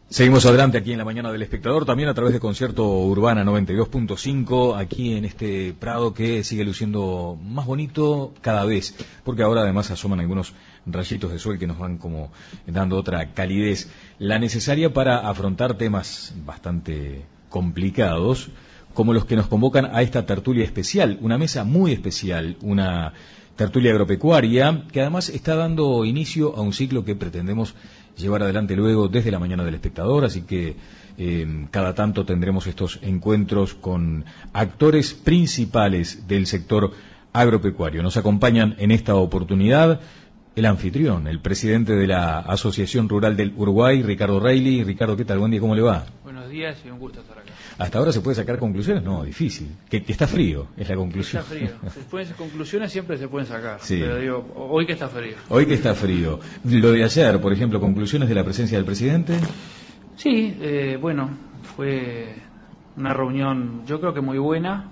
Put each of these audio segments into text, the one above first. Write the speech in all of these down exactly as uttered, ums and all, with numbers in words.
Seguimos adelante aquí en la mañana del Espectador, también a través de Concierto Urbana noventa y dos punto cinco, aquí en este Prado que sigue luciendo más bonito cada vez, porque ahora además asoman algunos rayitos de sol que nos van como dando otra calidez, la necesaria para afrontar temas bastante complicados, como los que nos convocan a esta tertulia especial, una mesa muy especial, una tertulia agropecuaria, que además está dando inicio a un ciclo que pretendemos llevar adelante luego desde la mañana del Espectador, así que eh, cada tanto tendremos estos encuentros con actores principales del sector agropecuario. Nos acompañan en esta oportunidad el anfitrión, el presidente de la Asociación Rural del Uruguay, Ricardo Reilly. Ricardo, ¿qué tal? Buen día, ¿cómo le va? Buenos días y un gusto estar acá. ¿Hasta ahora se puede sacar conclusiones? No, difícil. Que, que está frío, es la conclusión. Está frío. Después conclusiones siempre se pueden sacar. Sí. Pero digo, hoy que está frío. Hoy que está frío. Lo de ayer, por ejemplo, conclusiones de la presencia del presidente. Sí, eh, bueno, fue una reunión yo creo que muy buena.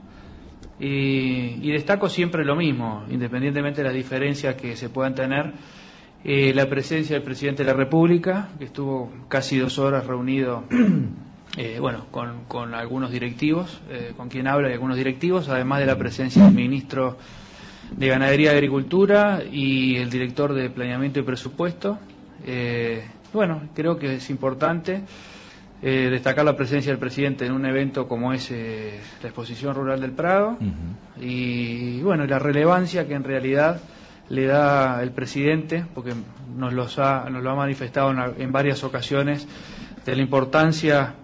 Y, y destaco siempre lo mismo, independientemente de las diferencias que se puedan tener, eh, la presencia del presidente de la República, que estuvo casi dos horas reunido eh, bueno, con, con algunos directivos, eh, con quien habla y algunos directivos, además de la presencia del ministro de Ganadería y Agricultura y el director de Planeamiento y Presupuesto. Eh, bueno, creo que es importante Eh, destacar la presencia del presidente en un evento como es eh, la Exposición Rural del Prado. Uh-huh. y, y bueno, la relevancia que en realidad le da el presidente, porque nos, los ha, nos lo ha manifestado en, en varias ocasiones, de la importancia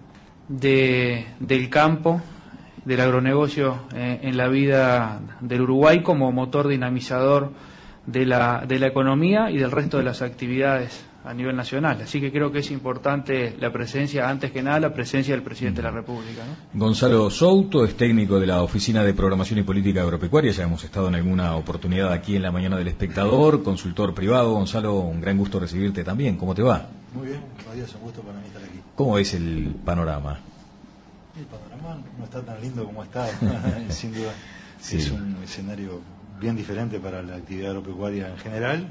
de, del campo, del agronegocio eh, en la vida del Uruguay como motor dinamizador de la, de la economía y del resto de las actividades a nivel nacional. Así que creo que es importante la presencia, antes que nada, la presencia del presidente de la República, ¿no? Gonzalo Souto es técnico de la Oficina de Programación y Política Agropecuaria. Ya hemos estado en alguna oportunidad aquí en la mañana del Espectador, consultor privado. Gonzalo, un gran gusto recibirte también. ¿Cómo te va? Muy bien, todavía es un gusto para mí estar aquí. ¿Cómo ves el panorama? El panorama no está tan lindo como está, sin duda. Sí. Es un escenario bien diferente para la actividad agropecuaria en general,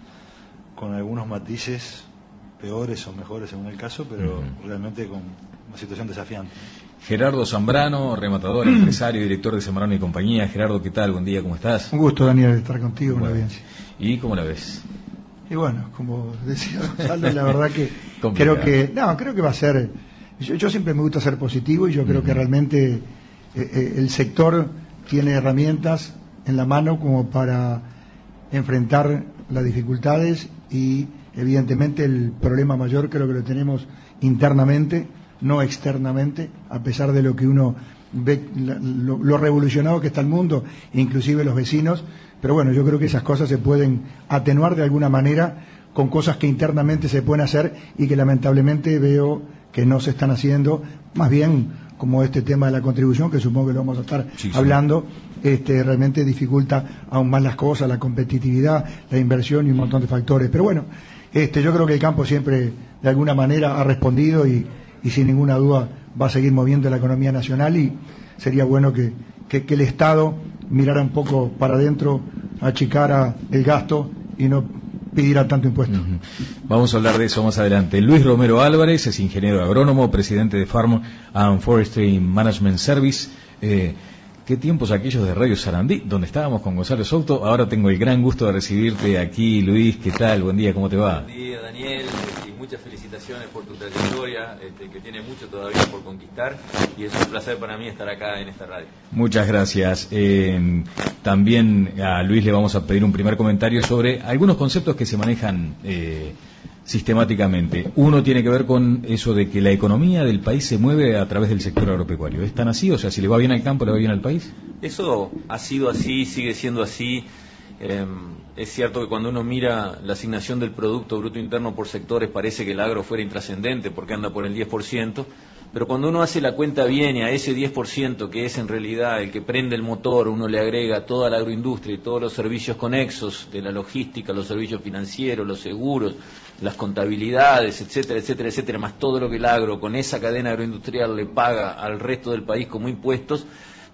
con algunos matices peores o mejores según el caso, pero uh-huh. realmente con una situación desafiante. Gerardo Zambrano, rematador, empresario, director de Zambrano y compañía. Gerardo, ¿qué tal? Buen día, ¿cómo estás? Un gusto, Daniel, estar contigo en bueno. la audiencia. ¿Y cómo la ves? Y bueno, como decía Gonzalo, la verdad que creo que no, creo que va a ser. Yo, yo siempre me gusta ser positivo y yo creo uh-huh. que realmente eh, eh, el sector tiene herramientas en la mano como para enfrentar las dificultades y evidentemente el problema mayor creo que lo tenemos internamente, no externamente, a pesar de lo que uno ve, lo, lo revolucionado que está el mundo, inclusive los vecinos, pero bueno, yo creo que esas cosas se pueden atenuar de alguna manera con cosas que internamente se pueden hacer y que lamentablemente veo que no se están haciendo, más bien como este tema de la contribución, que supongo que lo vamos a estar sí, hablando, sí. Este, realmente dificulta aún más las cosas, la competitividad, la inversión y un montón de factores. Pero bueno, este, yo creo que el campo siempre de alguna manera ha respondido y, y sin ninguna duda va a seguir moviendo la economía nacional y sería bueno que, que, que el Estado mirara un poco para adentro, achicara el gasto y no pidiera tanto impuesto. Uh-huh. Vamos a hablar de eso más adelante. Luis Romero Álvarez es ingeniero agrónomo, presidente de Farm and Forestry Management Service. Eh, ¿Qué tiempos aquellos de Radio Sarandí, donde estábamos con Gonzalo Souto? Ahora tengo el gran gusto de recibirte aquí, Luis. ¿Qué tal? Buen día, ¿cómo te va? Buen día, Daniel. Y muchas felicitaciones por tu trayectoria, este, que tiene mucho todavía por conquistar. Y es un placer para mí estar acá en esta radio. Muchas gracias. Eh, también a Luis le vamos a pedir un primer comentario sobre algunos conceptos que se manejan eh, sistemáticamente. Uno tiene que ver con eso de que la economía del país se mueve a través del sector agropecuario. ¿Es tan así? O sea, si le va bien al campo, le va bien al país. Eso ha sido así, sigue siendo así. Eh, es cierto que cuando uno mira la asignación del Producto Bruto Interno por sectores parece que el agro fuera intrascendente porque anda por el diez por ciento, pero cuando uno hace la cuenta bien y a ese diez por ciento que es en realidad el que prende el motor, uno le agrega toda la agroindustria y todos los servicios conexos de la logística, los servicios financieros, los seguros, las contabilidades, etcétera, etcétera, etcétera, más todo lo que el agro con esa cadena agroindustrial le paga al resto del país como impuestos,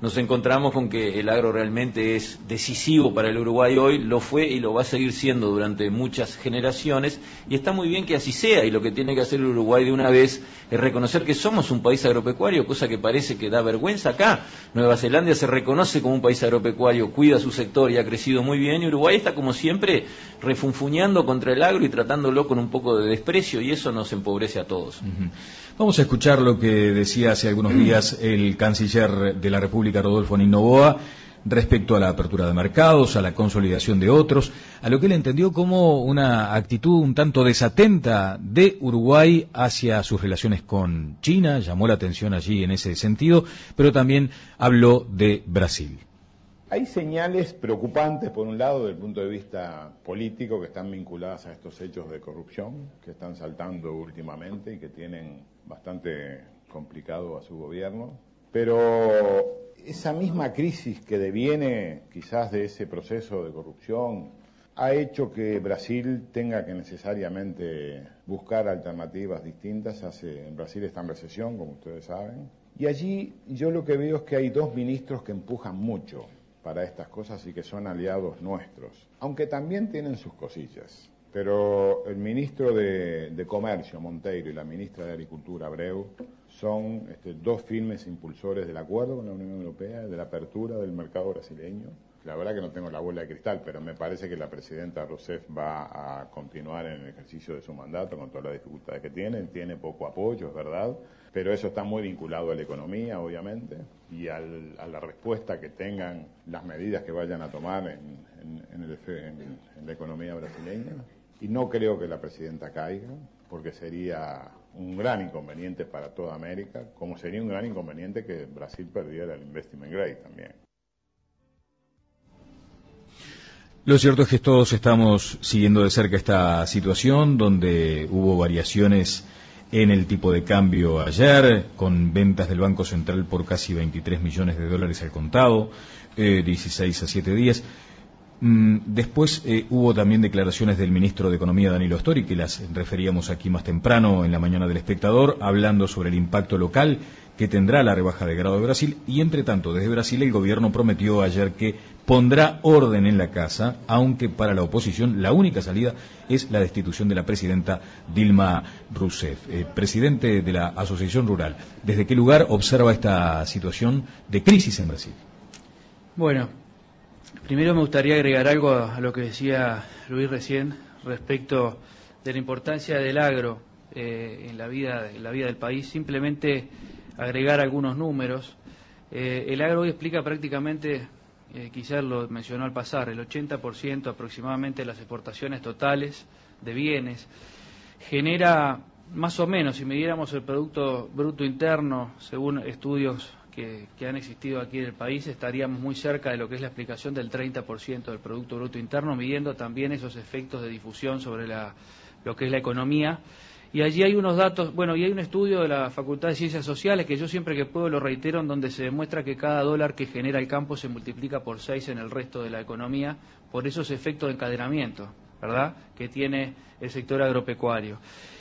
nos encontramos con que el agro realmente es decisivo para el Uruguay hoy, lo fue y lo va a seguir siendo durante muchas generaciones, y está muy bien que así sea, y lo que tiene que hacer el Uruguay de una vez es reconocer que somos un país agropecuario, cosa que parece que da vergüenza acá. Nueva Zelanda se reconoce como un país agropecuario, cuida su sector y ha crecido muy bien, y Uruguay está como siempre refunfuñando contra el agro y tratándolo con un poco de desprecio, y eso nos empobrece a todos. Uh-huh. Vamos a escuchar lo que decía hace algunos días el canciller de la República, Rodolfo Noboa, respecto a la apertura de mercados, a la consolidación de otros, a lo que él entendió como una actitud un tanto desatenta de Uruguay hacia sus relaciones con China. Llamó la atención allí en ese sentido, pero también habló de Brasil. Hay señales preocupantes, por un lado, desde el punto de vista político, que están vinculadas a estos hechos de corrupción que están saltando últimamente y que tienen bastante complicado a su gobierno. Pero esa misma crisis que deviene quizás de ese proceso de corrupción ha hecho que Brasil tenga que necesariamente buscar alternativas distintas. Hace, en Brasil está en recesión, como ustedes saben, y allí yo lo que veo es que hay dos ministros que empujan mucho para estas cosas y que son aliados nuestros, aunque también tienen sus cosillas. Pero el ministro de, de Comercio, Monteiro, y la ministra de Agricultura, Abreu, son este, dos firmes impulsores del acuerdo con la Unión Europea, de la apertura del mercado brasileño. La verdad que no tengo la bola de cristal, pero me parece que la presidenta Rousseff va a continuar en el ejercicio de su mandato con todas las dificultades que tiene. Tiene poco apoyo, es verdad, pero eso está muy vinculado a la economía, obviamente, y al, a la respuesta que tengan las medidas que vayan a tomar en, en, en, el, en, en la economía brasileña. Y no creo que la presidenta caiga, porque sería un gran inconveniente para toda América, como sería un gran inconveniente que Brasil perdiera el investment grade también. Lo cierto es que todos estamos siguiendo de cerca esta situación, donde hubo variaciones en el tipo de cambio ayer, con ventas del Banco Central por casi veintitrés millones de dólares al contado, eh, dieciséis a siete días. Después eh, hubo también declaraciones del ministro de Economía, Danilo Astori, que las referíamos aquí más temprano en la mañana del Espectador, hablando sobre el impacto local que tendrá la rebaja de grado de Brasil. Y entre tanto, desde Brasil el gobierno prometió ayer que pondrá orden en la casa, aunque para la oposición la única salida es la destitución de la presidenta Dilma Rousseff. Eh, presidente de la Asociación Rural, ¿desde qué lugar observa esta situación de crisis en Brasil? Bueno, primero me gustaría agregar algo a lo que decía Luis recién respecto de la importancia del agro eh, en la vida, en la vida del país. Simplemente agregar algunos números. Eh, el agro hoy explica prácticamente, eh, quizás lo mencionó al pasar, el ochenta por ciento aproximadamente de las exportaciones totales de bienes. Genera más o menos, si midiéramos el Producto Bruto Interno, según estudios Que, que han existido aquí en el país, estaríamos muy cerca de lo que es la explicación del treinta por ciento del Producto Bruto Interno, midiendo también esos efectos de difusión sobre la, lo que es la economía. Y allí hay unos datos, bueno, y hay un estudio de la Facultad de Ciencias Sociales, que yo siempre que puedo lo reitero, en donde se demuestra que cada dólar que genera el campo se multiplica por seis en el resto de la economía, por esos efectos de encadenamiento, ¿verdad?, que tiene el sector agropecuario.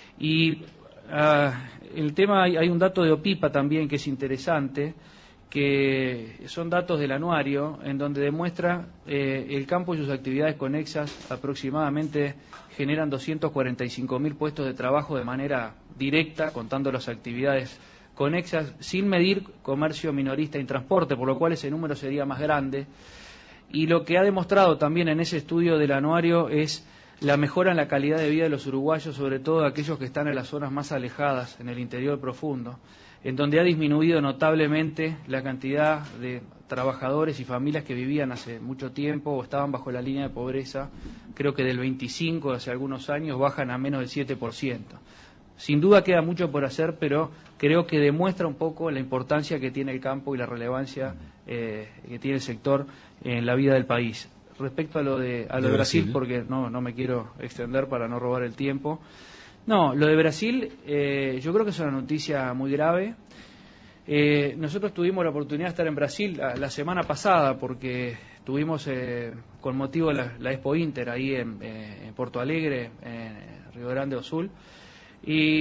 Y Uh, el tema, hay, hay un dato de OPIPA también que es interesante, que son datos del anuario, en donde demuestra eh, el campo y sus actividades conexas aproximadamente generan doscientos cuarenta y cinco mil puestos de trabajo de manera directa, contando las actividades conexas, sin medir comercio minorista y transporte, por lo cual ese número sería más grande. Y lo que ha demostrado también en ese estudio del anuario es la mejora en la calidad de vida de los uruguayos, sobre todo aquellos que están en las zonas más alejadas, en el interior profundo, en donde ha disminuido notablemente la cantidad de trabajadores y familias que vivían hace mucho tiempo o estaban bajo la línea de pobreza. Creo que del veinticinco hace algunos años bajan a menos del siete por ciento. Sin duda queda mucho por hacer, pero creo que demuestra un poco la importancia que tiene el campo y la relevancia eh, que tiene el sector en la vida del país. Respecto a lo de, a lo de, de Brasil, Brasil, porque no, no me quiero extender para no robar el tiempo. No, lo de Brasil eh, yo creo que es una noticia muy grave. Eh, nosotros tuvimos la oportunidad de estar en Brasil la, la semana pasada, porque tuvimos eh, con motivo de la, la Expo Inter ahí en, eh, en Porto Alegre, en Río Grande do Sul, y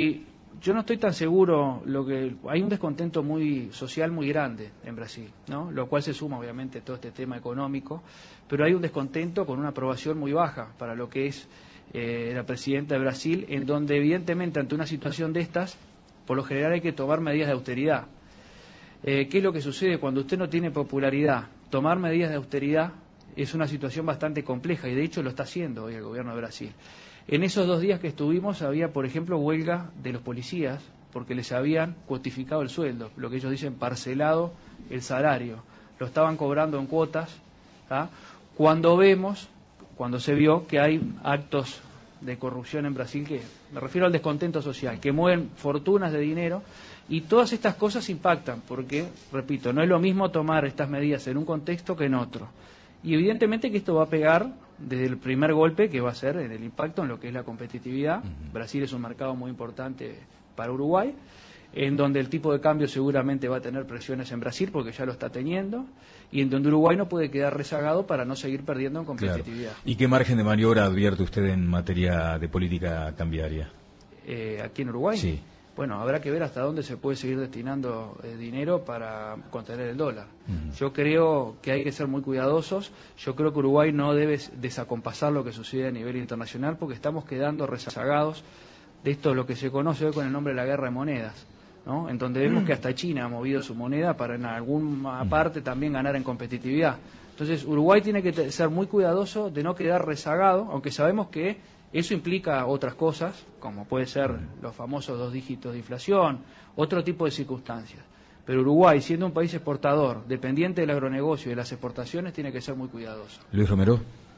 yo no estoy tan seguro, lo que hay un descontento muy social muy grande en Brasil, ¿no? Lo cual se suma obviamente a todo este tema económico, pero hay un descontento con una aprobación muy baja para lo que es eh, la presidenta de Brasil, en donde evidentemente ante una situación de estas, por lo general hay que tomar medidas de austeridad. Eh, ¿Qué es lo que sucede cuando usted no tiene popularidad? Tomar medidas de austeridad es una situación bastante compleja y de hecho lo está haciendo hoy el gobierno de Brasil. En esos dos días que estuvimos había, por ejemplo, huelga de los policías porque les habían cuotificado el sueldo, lo que ellos dicen parcelado el salario, lo estaban cobrando en cuotas, ¿tá? Cuando vemos, cuando se vio que hay actos de corrupción en Brasil, que me refiero al descontento social, que mueven fortunas de dinero, y todas estas cosas impactan, porque, repito, no es lo mismo tomar estas medidas en un contexto que en otro. Y evidentemente que esto va a pegar desde el primer golpe, que va a ser en el impacto en lo que es la competitividad. Uh-huh. Brasil es un mercado muy importante para Uruguay, en donde el tipo de cambio seguramente va a tener presiones en Brasil, porque ya lo está teniendo, y en donde Uruguay no puede quedar rezagado para no seguir perdiendo en competitividad. Claro. ¿Y qué margen de maniobra advierte usted en materia de política cambiaria? Eh, ¿Aquí en Uruguay? Sí. Bueno, habrá que ver hasta dónde se puede seguir destinando eh, dinero para contener el dólar. Uh-huh. Yo creo que hay que ser muy cuidadosos. Yo creo que Uruguay no debe desacompasar lo que sucede a nivel internacional, porque estamos quedando rezagados de esto, lo que se conoce hoy con el nombre de la guerra de monedas, ¿no? En donde vemos que hasta China ha movido su moneda para en alguna parte también ganar en competitividad. Entonces Uruguay tiene que ser muy cuidadoso de no quedar rezagado, aunque sabemos que eso implica otras cosas, como puede ser los famosos dos dígitos de inflación, otro tipo de circunstancias. Pero Uruguay, siendo un país exportador, dependiente del agronegocio y de las exportaciones, tiene que ser muy cuidadoso. Luis Romero.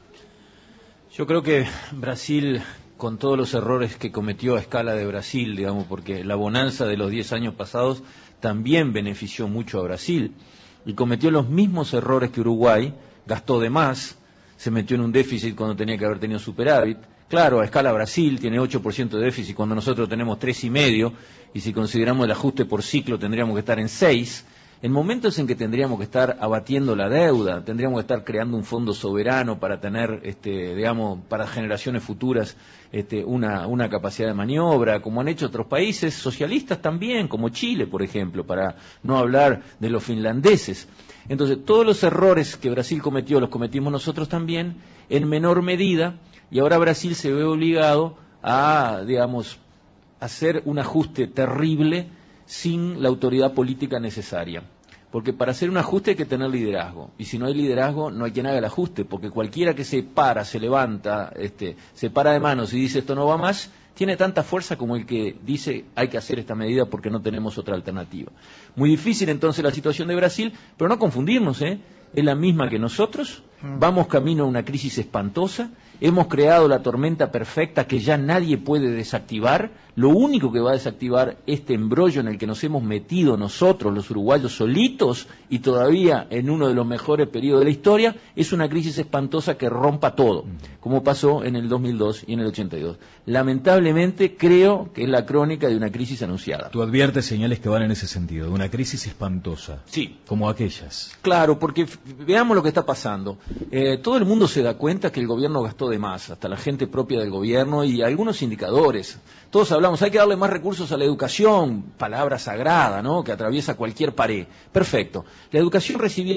Yo creo que Brasil, con todos los errores que cometió a escala de Brasil, digamos, porque la bonanza de los diez años pasados también benefició mucho a Brasil, y cometió los mismos errores que Uruguay, gastó de más, se metió en un déficit cuando tenía que haber tenido superávit. Claro, a escala Brasil tiene ocho por ciento de déficit cuando nosotros tenemos tres y medio, y si consideramos el ajuste por ciclo tendríamos que estar en seis. En momentos en que tendríamos que estar abatiendo la deuda, tendríamos que estar creando un fondo soberano para tener, este, digamos, para generaciones futuras, este, una, una capacidad de maniobra, como han hecho otros países socialistas también, como Chile, por ejemplo, para no hablar de los finlandeses. Entonces, todos los errores que Brasil cometió los cometimos nosotros también, en menor medida, y ahora Brasil se ve obligado a, digamos, hacer un ajuste terrible sin la autoridad política necesaria. Porque para hacer un ajuste hay que tener liderazgo, y si no hay liderazgo no hay quien haga el ajuste, porque cualquiera que se para, se levanta, este, se para de manos y dice esto no va más, tiene tanta fuerza como el que dice hay que hacer esta medida porque no tenemos otra alternativa. Muy difícil entonces la situación de Brasil, pero no confundirnos, ¿eh? Es la misma que nosotros, vamos camino a una crisis espantosa, hemos creado la tormenta perfecta que ya nadie puede desactivar, lo único que va a desactivar este embrollo en el que nos hemos metido nosotros, los uruguayos solitos, y todavía en uno de los mejores periodos de la historia, es una crisis espantosa que rompa todo, como pasó en el dos mil dos y en el ochenta y dos. Lamentablemente creo que es la crónica de una crisis anunciada. Tú adviertes señales que van en ese sentido, de una crisis espantosa. Sí. Como aquellas. Claro, porque veamos lo que está pasando. Eh, todo el mundo se da cuenta que el gobierno gastó de más, hasta la gente propia del gobierno y algunos indicadores. Todos hablamos, hay que darle más recursos a la educación, palabra sagrada, ¿no?, que atraviesa cualquier pared. Perfecto. La educación recibió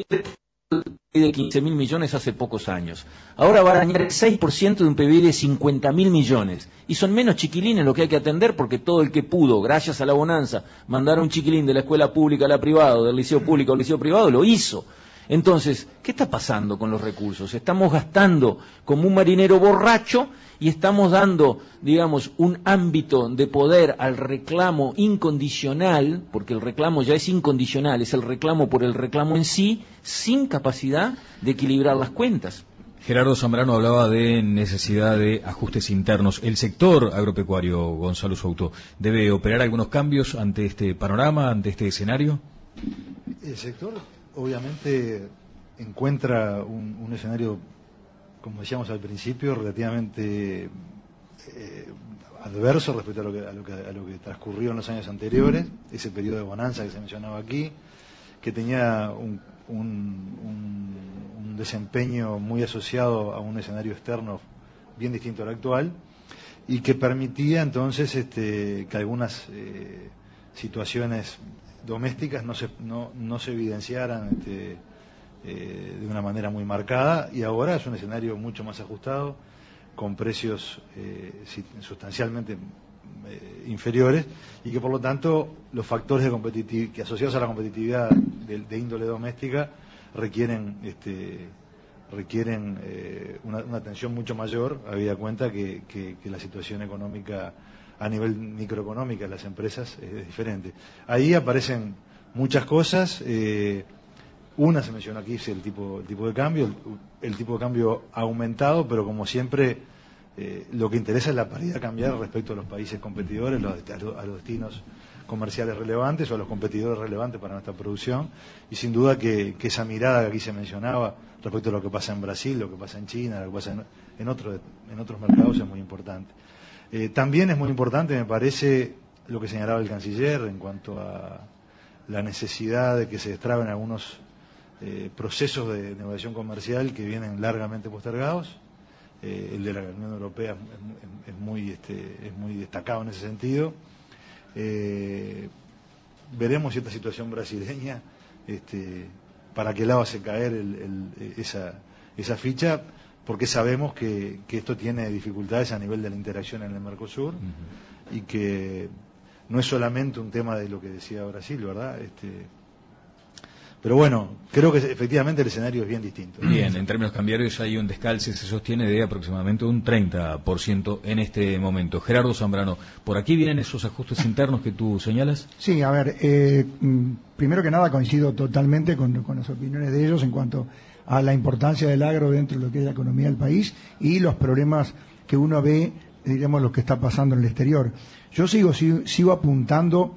de quince mil millones hace pocos años. Ahora va a dañar el seis por ciento de un P B I de cincuenta mil millones. Y son menos chiquilines lo que hay que atender, porque todo el que pudo, gracias a la bonanza, mandar a un chiquilín de la escuela pública a la privada, o del liceo público al liceo privado, lo hizo. Entonces, ¿qué está pasando con los recursos? Estamos gastando como un marinero borracho y estamos dando, digamos, un ámbito de poder al reclamo incondicional, porque el reclamo ya es incondicional, es el reclamo por el reclamo en sí, sin capacidad de equilibrar las cuentas. Gerardo Zambrano hablaba de necesidad de ajustes internos. ¿El sector agropecuario, Gonzalo Souto, debe operar algunos cambios ante este panorama, ante este escenario? El sector obviamente encuentra un, un escenario, como decíamos al principio, relativamente eh, adverso respecto a lo, que, a, lo que, a lo que transcurrió en los años anteriores, ese periodo de bonanza que se mencionaba aquí, que tenía un, un, un, un desempeño muy asociado a un escenario externo bien distinto al actual, y que permitía entonces este, que algunas eh, situaciones domésticas no se, no, no se evidenciaran este, eh, de una manera muy marcada, y ahora es un escenario mucho más ajustado, con precios eh, sustancialmente eh, inferiores, y que por lo tanto los factores de competitividad que asociados a la competitividad de, de índole doméstica requieren este, requieren eh, una, una atención mucho mayor, habida cuenta que, que, que la situación económica a nivel microeconómica de las empresas es diferente. Ahí aparecen muchas cosas, eh, una se mencionó aquí, es el tipo, el tipo de cambio, el, el tipo de cambio ha aumentado, pero como siempre eh, lo que interesa es la paridad cambiar respecto a los países competidores, los, a, los, a los destinos comerciales relevantes o a los competidores relevantes para nuestra producción, y sin duda que, que esa mirada que aquí se mencionaba respecto a lo que pasa en Brasil, lo que pasa en China, lo que pasa en, en, otro, en otros mercados es muy importante. Eh, también es muy importante, me parece, lo que señalaba el canciller en cuanto a la necesidad de que se destraben algunos eh, procesos de negociación comercial que vienen largamente postergados. Eh, el de la Unión Europea es, es, es, muy, este, es muy destacado en ese sentido. Eh, veremos si esta situación brasileña, este, para qué lado hace caer el, el, esa, esa ficha, porque sabemos que, que esto tiene dificultades a nivel de la interacción en el Mercosur, uh-huh. y que no es solamente un tema de lo que decía Brasil, ¿verdad? Este, pero bueno, creo que efectivamente el escenario es bien distinto. Bien, en términos cambiarios hay un descalce, se sostiene de aproximadamente un treinta por ciento en este momento. Gerardo Zambrano, ¿por aquí vienen esos ajustes internos que tú señalas? Sí, a ver, eh, primero que nada coincido totalmente con, con las opiniones de ellos en cuanto a la importancia del agro dentro de lo que es la economía del país y los problemas que uno ve, digamos, lo que está pasando en el exterior. Yo sigo, sigo, sigo apuntando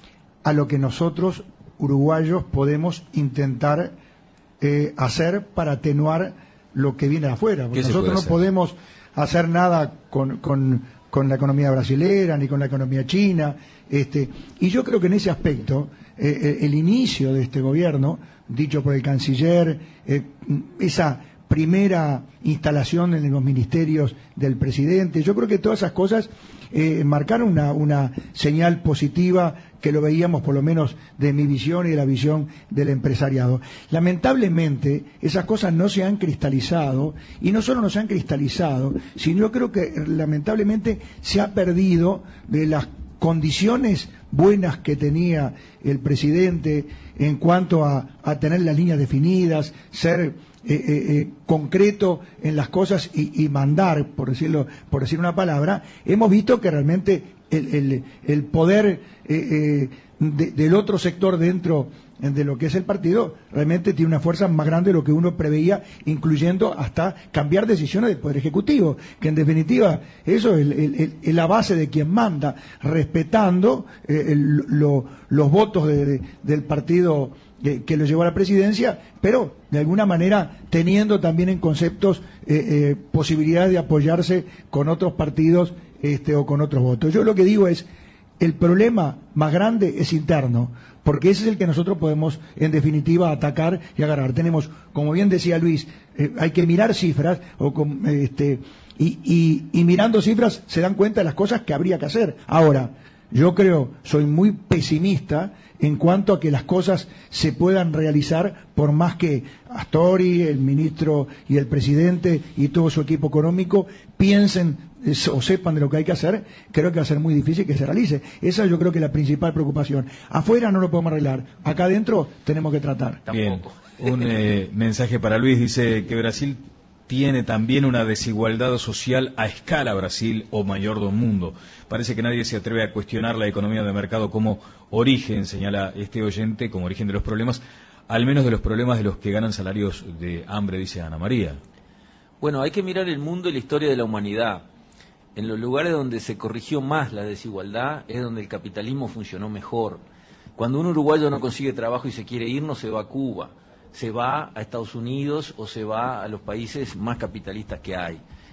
a lo que nosotros, uruguayos, podemos intentar eh, hacer para atenuar lo que viene de afuera, porque nosotros no hacer? podemos hacer nada con, con, con la economía brasilera ni con la economía china, este, y yo creo que en ese aspecto eh, el inicio de este gobierno, dicho por el canciller, eh, esa primera instalación en los ministerios del presidente, yo creo que todas esas cosas eh, marcaron una, una señal positiva que lo veíamos por lo menos de mi visión y de la visión del empresariado. Lamentablemente esas cosas no se han cristalizado, y no solo no se han cristalizado, sino yo creo que lamentablemente se ha perdido de las condiciones buenas que tenía el presidente en cuanto a, a tener las líneas definidas, ser eh, eh, eh, concreto en las cosas y, y mandar, por decirlo, por decir una palabra. Hemos visto que realmente el, el, el poder eh, eh, de, del otro sector dentro de lo que es el partido realmente tiene una fuerza más grande de lo que uno preveía, incluyendo hasta cambiar decisiones del Poder Ejecutivo, que en definitiva eso es, el, el, es la base de quien manda, respetando eh, el, lo, los votos de, de, del partido que, que lo llevó a la presidencia, pero de alguna manera teniendo también en conceptos eh, eh, posibilidades de apoyarse con otros partidos este, o con otros votos. Yo lo que digo es, el problema más grande es interno, porque ese es el que nosotros podemos, en definitiva, atacar y agarrar. Tenemos, como bien decía Luis, eh, hay que mirar cifras, o con, este, y, y, y mirando cifras se dan cuenta de las cosas que habría que hacer. Ahora, yo creo, soy muy pesimista en cuanto a que las cosas se puedan realizar, por más que Astori, el ministro y el presidente y todo su equipo económico piensen o sepan de lo que hay que hacer. Creo que va a ser muy difícil que se realice. Esa yo creo que es la principal preocupación. Afuera no lo podemos arreglar, acá adentro tenemos que tratar. Bien, un eh, mensaje para Luis, dice que Brasil tiene también una desigualdad social a escala Brasil o mayor del mundo. Parece que nadie se atreve a cuestionar la economía de mercado como origen, señala este oyente, como origen de los problemas, al menos de los problemas de los que ganan salarios de hambre, dice Ana María. Bueno, hay que mirar el mundo y la historia de la humanidad. En los lugares donde se corrigió más la desigualdad es donde el capitalismo funcionó mejor. Cuando un uruguayo no consigue trabajo y se quiere ir, no se va a Cuba, se va a Estados Unidos o se va a los países más capitalistas que hay.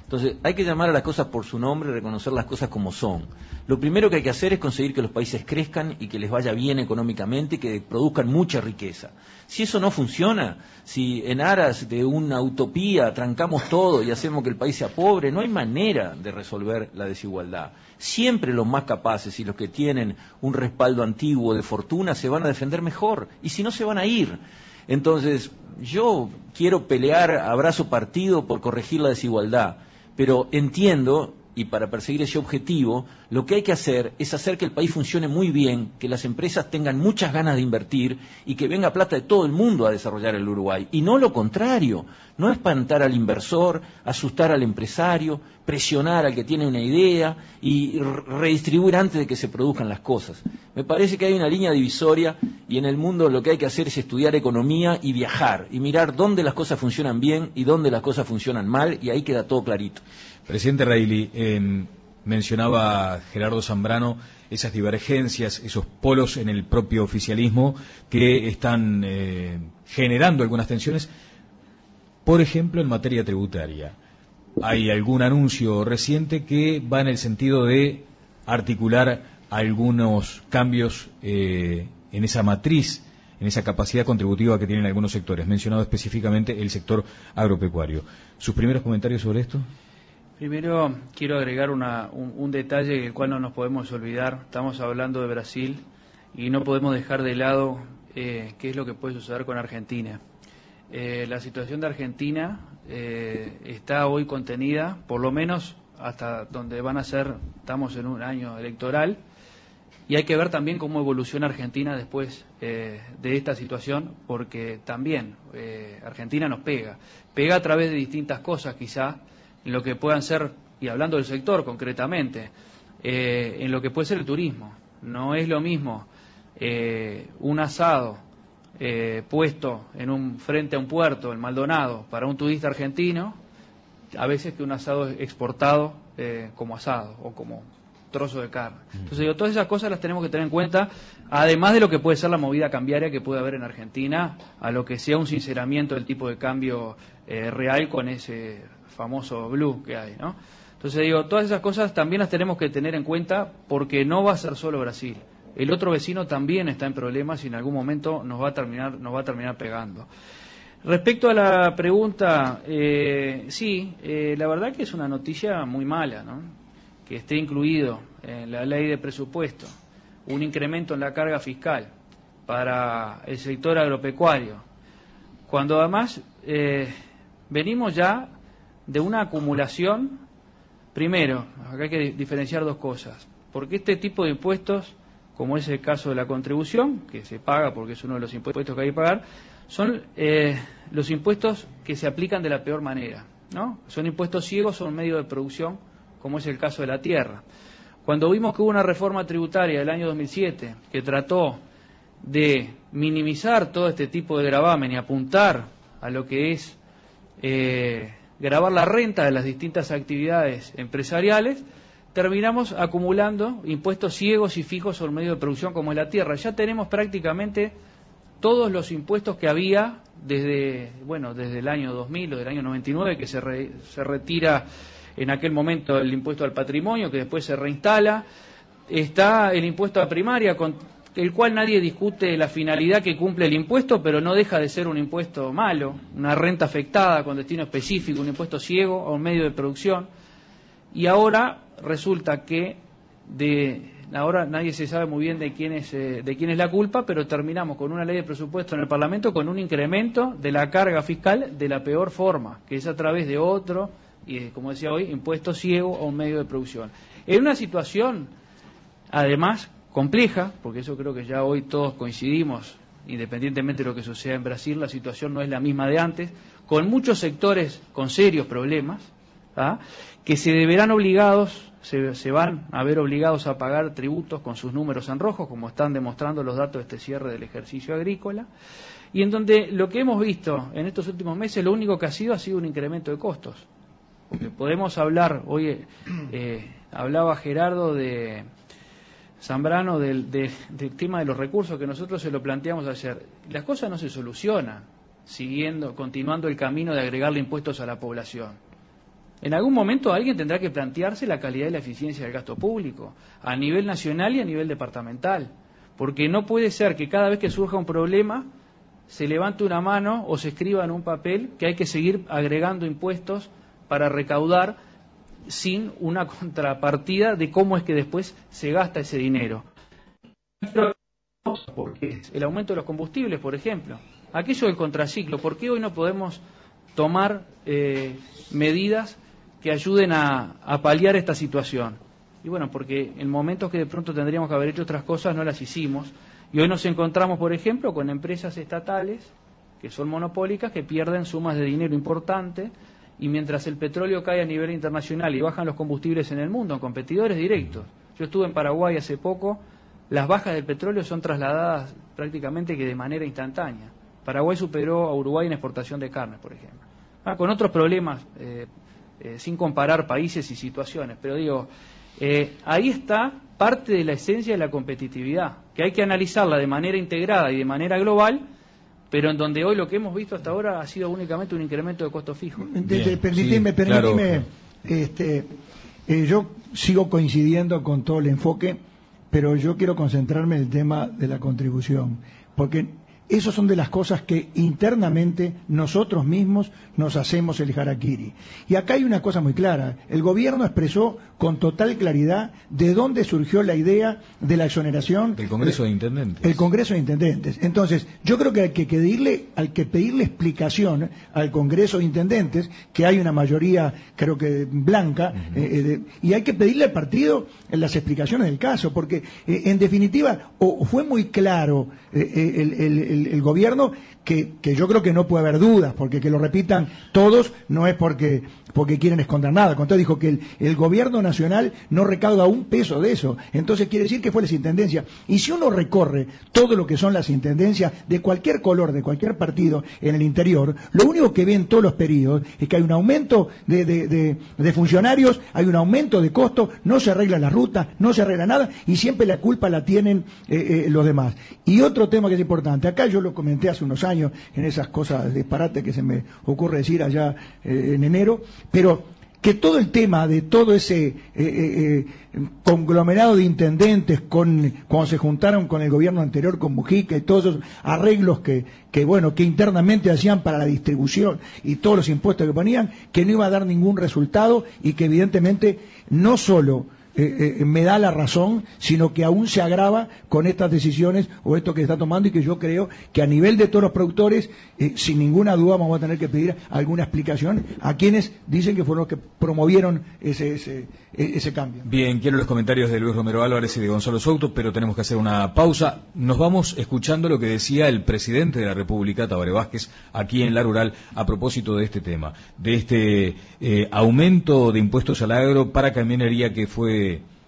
Entonces, hay que llamar a las cosas por su nombre y reconocer las cosas como son. Lo primero que hay que hacer es conseguir que los países crezcan y que les vaya bien económicamente y que produzcan mucha riqueza. Si eso no funciona, si en aras de una utopía trancamos todo y hacemos que el país sea pobre, no hay manera de resolver la desigualdad. Siempre los más capaces y los que tienen un respaldo antiguo de fortuna se van a defender mejor, y si no se van a ir. Entonces, yo quiero pelear a brazo partido por corregir la desigualdad, pero entiendo, y para perseguir ese objetivo, lo que hay que hacer es hacer que el país funcione muy bien, que las empresas tengan muchas ganas de invertir y que venga plata de todo el mundo a desarrollar el Uruguay. Y no lo contrario, no espantar al inversor, asustar al empresario, presionar al que tiene una idea y redistribuir antes de que se produzcan las cosas. Me parece que hay una línea divisoria y en el mundo lo que hay que hacer es estudiar economía y viajar y mirar dónde las cosas funcionan bien y dónde las cosas funcionan mal, y ahí queda todo clarito. Presidente Reilly, eh, mencionaba Gerardo Zambrano esas divergencias, esos polos en el propio oficialismo que están eh, generando algunas tensiones, por ejemplo, en materia tributaria. Hay algún anuncio reciente que va en el sentido de articular algunos cambios eh, en esa matriz, en esa capacidad contributiva que tienen algunos sectores, mencionado específicamente el sector agropecuario. ¿Sus primeros comentarios sobre esto? Primero quiero agregar una, un, un detalle del cual no nos podemos olvidar. Estamos hablando de Brasil y no podemos dejar de lado eh, qué es lo que puede suceder con Argentina. Eh, la situación de Argentina eh, está hoy contenida, por lo menos hasta donde van a ser, estamos en un año electoral, y hay que ver también cómo evoluciona Argentina después eh, de esta situación, porque también eh, Argentina nos pega, pega a través de distintas cosas quizá, en lo que puedan ser, y hablando del sector concretamente, eh, en lo que puede ser el turismo. No es lo mismo eh, un asado eh, puesto en un frente a un puerto, en Maldonado, para un turista argentino, a veces que un asado exportado eh, como asado o como trozo de carne. Entonces digo, todas esas cosas las tenemos que tener en cuenta, además de lo que puede ser la movida cambiaria que puede haber en Argentina, a lo que sea un sinceramiento del tipo de cambio eh, real con ese famoso blue que hay, ¿no? Entonces digo, todas esas cosas también las tenemos que tener en cuenta, porque no va a ser solo Brasil. El otro vecino también está en problemas y en algún momento nos va a terminar, nos va a terminar pegando. Respecto a la pregunta, eh, sí, eh, la verdad que es una noticia muy mala, ¿no? Que esté incluido en la ley de presupuesto un incremento en la carga fiscal para el sector agropecuario, cuando además eh, venimos ya de una acumulación. Primero, acá hay que diferenciar dos cosas, porque este tipo de impuestos, como es el caso de la contribución, que se paga porque es uno de los impuestos que hay que pagar, son eh, los impuestos que se aplican de la peor manera, ¿no? Son impuestos ciegos, son medios de producción, como es el caso de la tierra. Cuando vimos que hubo una reforma tributaria del año dos mil siete que trató de minimizar todo este tipo de gravamen y apuntar a lo que es eh, gravar la renta de las distintas actividades empresariales, terminamos acumulando impuestos ciegos y fijos sobre medio de producción como es la tierra. Ya tenemos prácticamente todos los impuestos que había desde, bueno, desde el año dos mil o del año noventa y nueve, que se, re, se retira en aquel momento el impuesto al patrimonio, que después se reinstala. Está el impuesto a primaria, con el cual nadie discute la finalidad que cumple el impuesto, pero no deja de ser un impuesto malo, una renta afectada con destino específico, un impuesto ciego a un medio de producción. Y ahora resulta que de ahora nadie se sabe muy bien de quién es eh, de quién es la culpa, pero terminamos con una ley de presupuesto en el Parlamento con un incremento de la carga fiscal de la peor forma, que es a través de otro, y como decía hoy, impuesto ciego a un medio de producción. En una situación, además, compleja, porque eso creo que ya hoy todos coincidimos, independientemente de lo que suceda en Brasil, la situación no es la misma de antes, con muchos sectores con serios problemas, ¿ah? Que se deberán obligados, se, se van a ver obligados a pagar tributos con sus números en rojo, como están demostrando los datos de este cierre del ejercicio agrícola, y en donde lo que hemos visto en estos últimos meses, lo único que ha sido ha sido un incremento de costos. Porque podemos hablar, hoy eh, hablaba Gerardo de Zambrano del, de, del tema de los recursos, que nosotros se lo planteamos ayer. Las cosas no se solucionan siguiendo, continuando el camino de agregarle impuestos a la población. En algún momento alguien tendrá que plantearse la calidad y la eficiencia del gasto público, a nivel nacional y a nivel departamental, porque no puede ser que cada vez que surja un problema se levante una mano o se escriba en un papel que hay que seguir agregando impuestos para recaudar sin una contrapartida de cómo es que después se gasta ese dinero. El aumento de los combustibles, por ejemplo, aquello del contraciclo, ¿por qué hoy no podemos tomar eh, medidas que ayuden a, a paliar esta situación? Y bueno, porque en momentos que de pronto tendríamos que haber hecho otras cosas no las hicimos, y hoy nos encontramos, por ejemplo, con empresas estatales que son monopólicas, que pierden sumas de dinero importantes, y mientras el petróleo cae a nivel internacional y bajan los combustibles en el mundo, en competidores directos. Yo estuve en Paraguay hace poco, las bajas del petróleo son trasladadas prácticamente que de manera instantánea. Paraguay superó a Uruguay en exportación de carne, por ejemplo. Ah, con otros problemas, eh, eh, sin comparar países y situaciones, pero digo, eh, ahí está parte de la esencia de la competitividad, que hay que analizarla de manera integrada y de manera global, pero en donde hoy lo que hemos visto hasta ahora ha sido únicamente un incremento de costo fijo. Permitime, sí, permitime, claro. este, eh, yo sigo coincidiendo con todo el enfoque, pero yo quiero concentrarme en el tema de la contribución, porque esas son de las cosas que internamente nosotros mismos nos hacemos el harakiri. Y acá hay una cosa muy clara, el gobierno expresó con total claridad de dónde surgió la idea de la exoneración. El Congreso de Intendentes. El Congreso de Intendentes. Entonces, yo creo que hay que pedirle, hay que pedirle explicación al Congreso de Intendentes, que hay una mayoría, creo que blanca, uh-huh. eh, de, y hay que pedirle al partido las explicaciones del caso, porque eh, en definitiva, o fue muy claro eh, el, el, el, el gobierno, que, que yo creo que no puede haber dudas, porque que lo repitan todos no es porque porque quieren esconder nada. Con todo dijo que el, el gobierno nacional no recauda un peso de eso, entonces quiere decir que fue las intendencias. Y si uno recorre todo lo que son las intendencias de cualquier color, de cualquier partido en el interior, lo único que ve en todos los periodos es que hay un aumento de, de, de, de funcionarios, hay un aumento de costos, no se arregla la ruta, no se arregla nada, y siempre la culpa la tienen eh, eh, los demás. Y otro tema que es importante, acá yo lo comenté hace unos años, en esas cosas disparates que se me ocurre decir allá eh, en enero, pero que todo el tema de todo ese eh, eh, conglomerado de intendentes con, cuando se juntaron con el gobierno anterior, con Mujica, y todos esos arreglos que, que bueno, que internamente hacían para la distribución y todos los impuestos que ponían, que no iba a dar ningún resultado y que evidentemente no solo Eh, eh, me da la razón, sino que aún se agrava con estas decisiones o esto que se está tomando, y que yo creo que a nivel de todos los productores, eh, sin ninguna duda vamos a tener que pedir alguna explicación a quienes dicen que fueron los que promovieron ese, ese, ese cambio. Bien, quiero los comentarios de Luis Romero Álvarez y de Gonzalo Souto, pero tenemos que hacer una pausa. Nos vamos escuchando lo que decía el presidente de la República, Tabaré Vázquez, aquí en La Rural, a propósito de este tema, de este eh, aumento de impuestos al agro para camionería que fue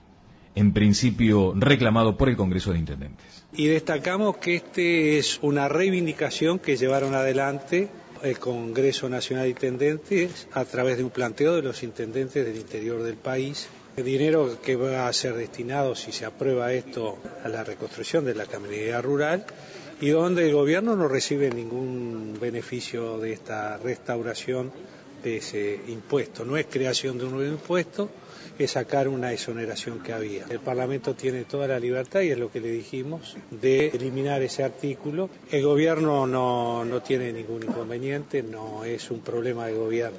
en principio reclamado por el Congreso de Intendentes. Y destacamos que este es una reivindicación que llevaron adelante el Congreso Nacional de Intendentes a través de un planteo de los intendentes del interior del país. El dinero que va a ser destinado, si se aprueba esto, a la reconstrucción de la camionería rural, y donde el gobierno no recibe ningún beneficio de esta restauración de ese impuesto. No es creación de un nuevo impuesto, es sacar una exoneración que había. El Parlamento tiene toda la libertad, y es lo que le dijimos, de eliminar ese artículo. El gobierno no, no tiene ningún inconveniente, no es un problema de gobierno.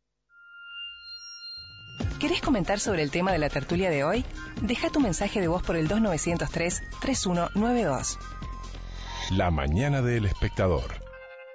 ¿Querés comentar sobre el tema de la tertulia de hoy? Deja tu mensaje de voz por el dos nueve cero tres, tres uno nueve dos. La mañana del Espectador.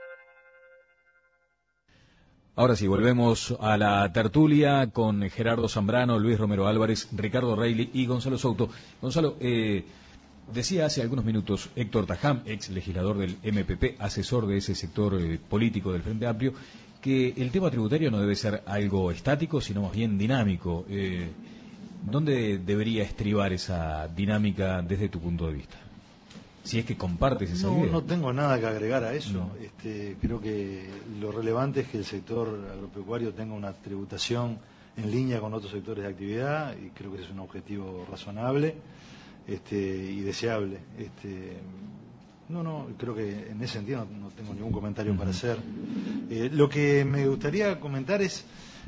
Ahora sí, volvemos a la tertulia con Gerardo Zambrano, Luis Romero Álvarez, Ricardo Reilly y Gonzalo Souto. Gonzalo, eh, decía hace algunos minutos Héctor Tajam, ex legislador del M P P, asesor de ese sector eh, político del Frente Amplio, que el tema tributario no debe ser algo estático, sino más bien dinámico. Eh, ¿Dónde debería estribar esa dinámica desde tu punto de vista? Si es que compartes esa no, idea. No tengo nada que agregar a eso. No. Este, creo que lo relevante es que el sector agropecuario tenga una tributación en línea con otros sectores de actividad, y creo que ese es un objetivo razonable este, y deseable. Este, no, no, creo que en ese sentido no, no tengo ningún comentario uh-huh. para hacer. Eh, lo que me gustaría comentar es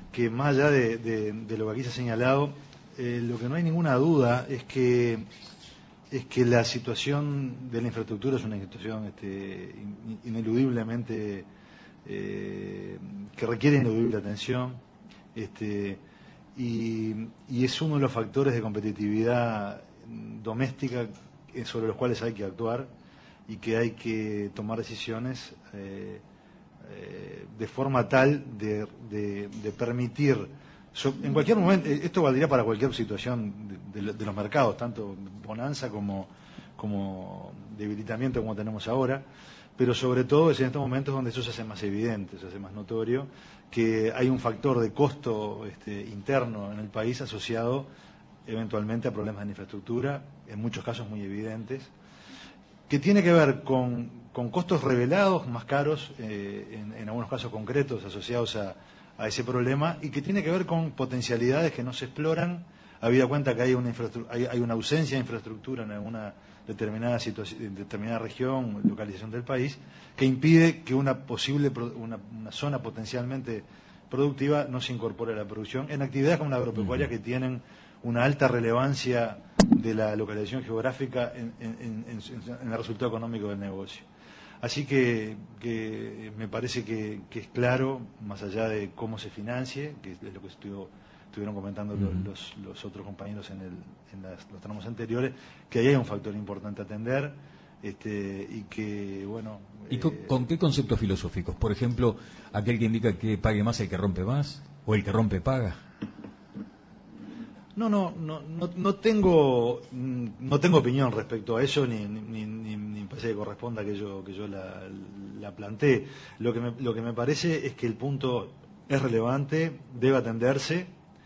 que más allá de, de, de lo que aquí se ha señalado, eh, lo que no hay ninguna duda es que es que la situación de la infraestructura es una situación este, ineludiblemente eh, que requiere ineludible atención, este, y, y es uno de los factores de competitividad doméstica sobre los cuales hay que actuar y que hay que tomar decisiones eh, eh, de forma tal de, de, de permitir, so, en cualquier momento, esto valdría para cualquier situación de, de, de los mercados, tanto bonanza como, como debilitamiento como tenemos ahora, pero sobre todo es en estos momentos donde eso se hace más evidente, se hace más notorio, que hay un factor de costo este, interno en el país asociado eventualmente a problemas de infraestructura, en muchos casos muy evidentes, que tiene que ver con, con costos revelados más caros, eh, en, en algunos casos concretos asociados a, a ese problema, y que tiene que ver con potencialidades que no se exploran, habida cuenta que hay una, hay, hay una ausencia de infraestructura en alguna determinada situación, determinada región, localización del país, que impide que una posible, una, una zona potencialmente productiva no se incorpore a la producción en actividades como la agropecuaria, que tienen una alta relevancia de la localización geográfica en, en, en, en el resultado económico del negocio. Así que, que me parece que, que es claro, más allá de cómo se financie, que es lo que estuvo, estuvieron comentando uh-huh. los, los otros compañeros en, el, en las, los tramos anteriores, que ahí hay un factor importante a atender, este, y que, bueno... ¿Y con, eh, con qué conceptos filosóficos? Por ejemplo, aquel que indica que pague más el que rompe más, o el que rompe paga. No, no, no, no, no tengo, no tengo opinión respecto a eso, ni, ni, ni, ni parece que corresponda que yo, que yo la, la plantee. Lo que me, lo que me parece es que el punto es relevante, debe atenderse,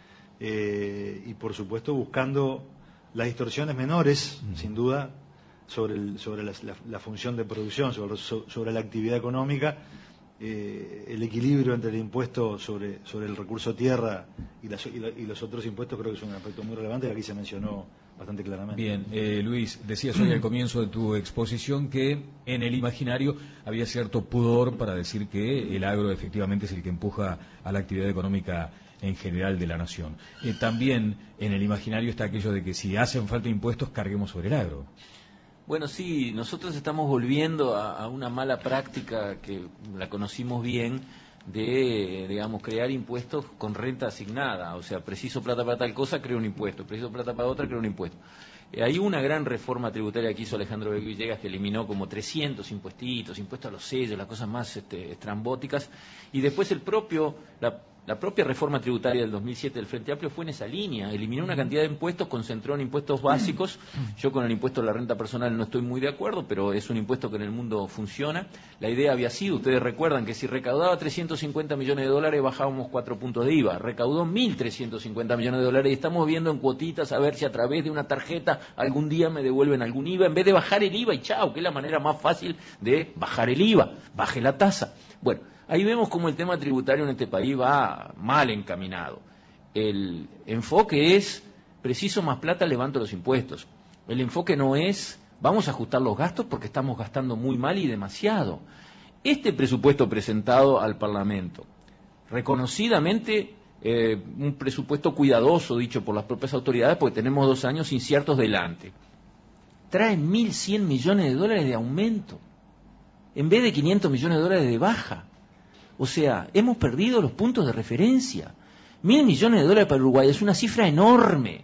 eh, y por supuesto buscando las distorsiones menores, mm. sin duda, sobre, el, sobre la, la, la función de producción, sobre, sobre la actividad económica. Eh, el equilibrio entre el impuesto sobre, sobre el recurso tierra y, las, y, la, y los otros impuestos creo que es un aspecto muy relevante que aquí se mencionó bastante claramente. Bien, eh, Luis, decías hoy al comienzo de tu exposición que en el imaginario había cierto pudor para decir que el agro efectivamente es el que empuja a la actividad económica en general de la nación. Eh, también en el imaginario está aquello de que si hacen falta impuestos, carguemos sobre el agro. Bueno, sí, nosotros estamos volviendo a, a una mala práctica que la conocimos bien de, digamos, crear impuestos con renta asignada. O sea, preciso plata para tal cosa, creo un impuesto, preciso plata para otra, creo un impuesto. Eh, hay una gran reforma tributaria que hizo Alejandro Villegas, que eliminó como trescientos impuestitos, impuestos a los sellos, las cosas más este, estrambóticas, y después el propio... La, La propia reforma tributaria del dos mil siete del Frente Amplio fue en esa línea, eliminó una cantidad de impuestos, concentró en impuestos básicos. Yo con el impuesto a la renta personal no estoy muy de acuerdo, pero es un impuesto que en el mundo funciona. La idea había sido, ustedes recuerdan, que si recaudaba trescientos cincuenta millones de dólares bajábamos cuatro puntos de I V A, recaudó mil trescientos cincuenta millones de dólares y estamos viendo en cuotitas a ver si a través de una tarjeta algún día me devuelven algún I V A, en vez de bajar el I V A y chao, que es la manera más fácil de bajar el I V A, baje la tasa. Bueno, ahí vemos cómo el tema tributario en este país va mal encaminado. El enfoque es, preciso más plata, levanto los impuestos. El enfoque no es, vamos a ajustar los gastos porque estamos gastando muy mal y demasiado. Este presupuesto presentado al Parlamento, reconocidamente eh, un presupuesto cuidadoso, dicho por las propias autoridades, porque tenemos dos años inciertos delante, trae mil cien millones de dólares de aumento, en vez de quinientos millones de dólares de baja. O sea, hemos perdido los puntos de referencia. Mil millones de dólares para Uruguay es una cifra enorme.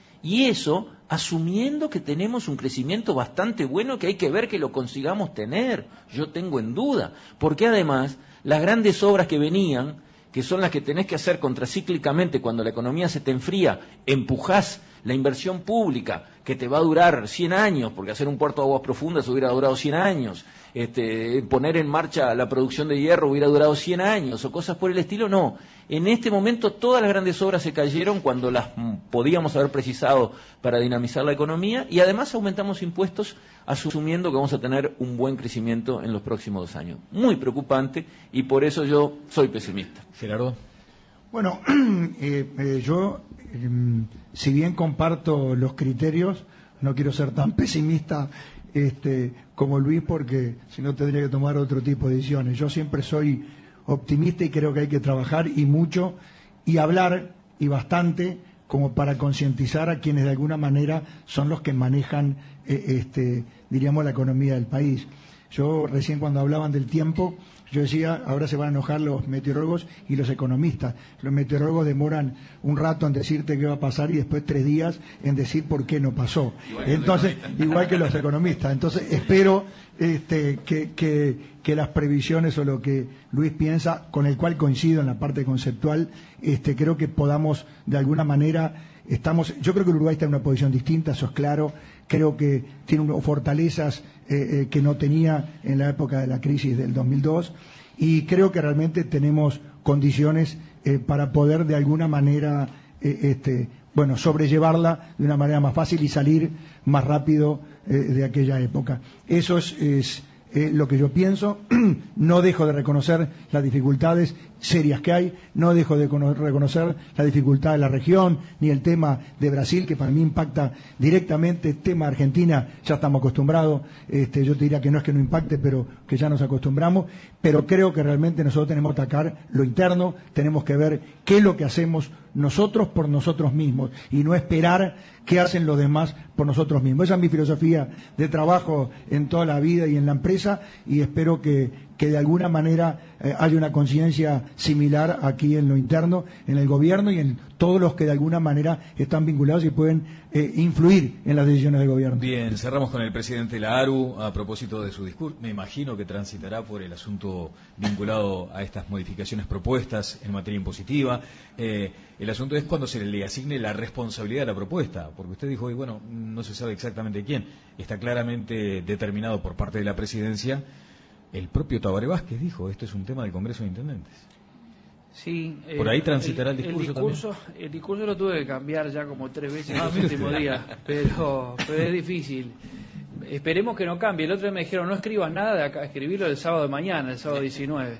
Y eso asumiendo que tenemos un crecimiento bastante bueno que hay que ver que lo consigamos tener. Yo tengo en duda. Porque además, las grandes obras que venían, que son las que tenés que hacer contracíclicamente cuando la economía se te enfría, empujás la inversión pública, que te va a durar cien años, porque hacer un puerto de aguas profundas hubiera durado cien años, este, poner en marcha la producción de hierro hubiera durado cien años, o cosas por el estilo, no. En este momento todas las grandes obras se cayeron cuando las podíamos haber precisado para dinamizar la economía, y además aumentamos impuestos asumiendo que vamos a tener un buen crecimiento en los próximos dos años. Muy preocupante, y por eso yo soy pesimista. Gerardo. Bueno, eh, eh, yo, eh, si bien comparto los criterios, no quiero ser tan pesimista este, como Luis, porque si no tendría que tomar otro tipo de decisiones. Yo siempre soy optimista y creo que hay que trabajar y mucho, y hablar, y bastante, como para concientizar a quienes de alguna manera son los que manejan, eh, este, diríamos, la economía del país. Yo recién cuando hablaban del tiempo, yo decía, ahora se van a enojar los meteorólogos y los economistas. Los meteorólogos demoran un rato en decirte qué va a pasar y después tres días en decir por qué no pasó. Igual Entonces, igual que los economistas. Entonces, espero este, que, que, que las previsiones o lo que Luis piensa, con el cual coincido en la parte conceptual, este, creo que podamos de alguna manera... Estamos, yo creo que el Uruguay está en una posición distinta, eso es claro. Creo que tiene unas fortalezas eh, eh, que no tenía en la época de la crisis del dos mil dos y creo que realmente tenemos condiciones eh, para poder de alguna manera eh, este, bueno, sobrellevarla de una manera más fácil y salir más rápido eh, de aquella época. Eso es, es eh, lo que yo pienso. No dejo de reconocer las dificultades serias que hay, no dejo de reconocer la dificultad de la región, ni el tema de Brasil, que para mí impacta directamente. El tema de Argentina ya estamos acostumbrados, este, yo te diría que no es que no impacte, pero que ya nos acostumbramos, pero creo que realmente nosotros tenemos que atacar lo interno, tenemos que ver qué es lo que hacemos nosotros por nosotros mismos, y no esperar qué hacen los demás por nosotros mismos. Esa es mi filosofía de trabajo en toda la vida y en la empresa, y espero que que de alguna manera eh, haya una conciencia similar aquí en lo interno, en el gobierno y en todos los que de alguna manera están vinculados y pueden eh, influir en las decisiones del gobierno. Bien, cerramos con el presidente de la A R U a propósito de su discurso. Me imagino que transitará por el asunto vinculado a estas modificaciones propuestas en materia impositiva. Eh, el asunto es cuando se le asigne la responsabilidad de la propuesta, porque usted dijo, y bueno, no se sabe exactamente quién. Está claramente determinado por parte de la presidencia. El propio Tabaré Vázquez dijo, esto es un tema del Congreso de Intendentes. Sí. Por ahí transitará el, el discurso, el discurso también. El discurso lo tuve que cambiar ya como tres veces ah, en los últimos días, pero, pero es difícil. Esperemos que no cambie. El otro día me dijeron, no escribas nada de acá, escribirlo el sábado de mañana, el sábado diecinueve.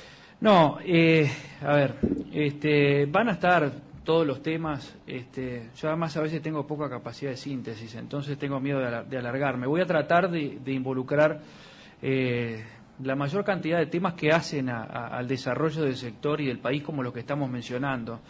No, eh, a ver, este, van a estar todos los temas. Este, yo además a veces tengo poca capacidad de síntesis, entonces tengo miedo de, de alargarme. Voy a tratar de, de involucrar... Eh, la mayor cantidad de temas que hacen a, a, al desarrollo del sector y del país, como los que estamos mencionando.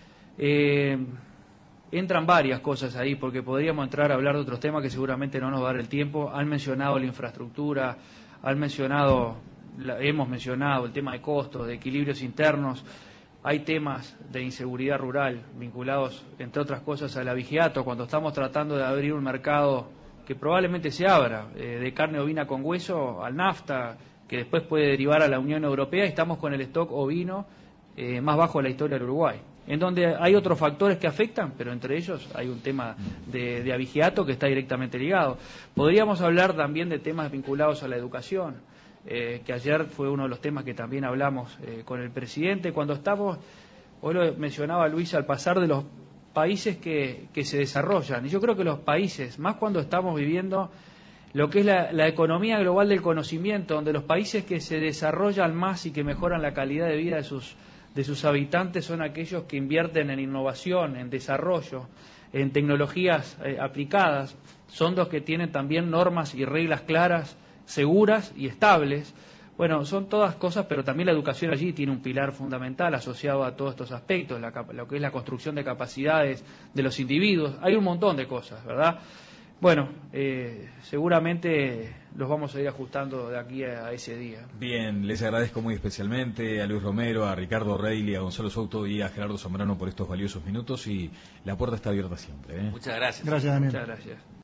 Eh, entran varias cosas ahí, porque podríamos entrar a hablar de otros temas que seguramente no nos va a dar el tiempo. Han mencionado la infraestructura, han mencionado, la, hemos mencionado el tema de costos, de equilibrios internos. Hay temas de inseguridad rural vinculados, entre otras cosas, al abigeato, cuando estamos tratando de abrir un mercado que probablemente se abra, eh, de carne ovina con hueso al NAFTA, que después puede derivar a la Unión Europea, y estamos con el stock ovino eh, más bajo de la historia del Uruguay, en donde hay otros factores que afectan, pero entre ellos hay un tema de, de abigeato que está directamente ligado. Podríamos hablar también de temas vinculados a la educación, eh, que ayer fue uno de los temas que también hablamos eh, con el presidente, cuando estamos, hoy lo mencionaba Luis, al pasar de los países que, que se desarrollan, y yo creo que los países, más cuando estamos viviendo lo que es la, la economía global del conocimiento, donde los países que se desarrollan más y que mejoran la calidad de vida de sus, de sus habitantes son aquellos que invierten en innovación, en desarrollo, en tecnologías eh, aplicadas, son los que tienen también normas y reglas claras, seguras y estables. Bueno, son todas cosas, pero también la educación allí tiene un pilar fundamental asociado a todos estos aspectos, la, lo que es la construcción de capacidades de los individuos. Hay un montón de cosas, ¿verdad? Bueno, eh, seguramente los vamos a ir ajustando de aquí a, a ese día. Bien, les agradezco muy especialmente a Luis Romero, a Ricardo Reilly, a Gonzalo Souto y a Gerardo Zambrano por estos valiosos minutos, y la puerta está abierta siempre, ¿eh? Muchas gracias. Gracias, Daniel. Muchas gracias.